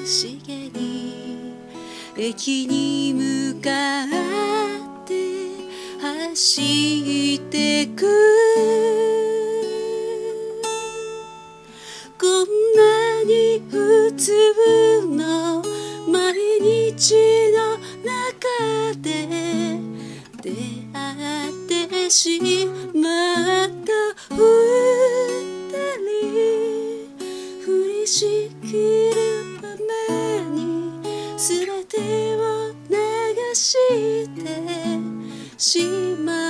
しげに駅に向かって走ってく。こんなに普通の毎日の中で出会ってしまった二人、降りしきる雨に全てを流してしまう